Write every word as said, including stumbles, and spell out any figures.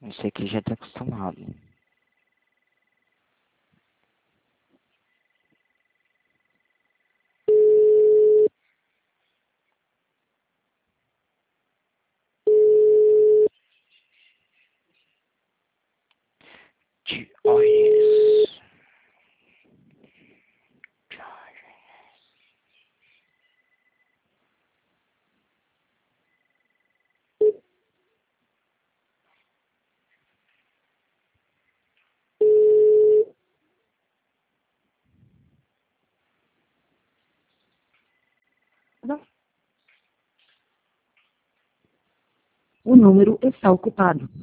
Eu sei que ele já está acostumado. Diógenes. O número está ocupado.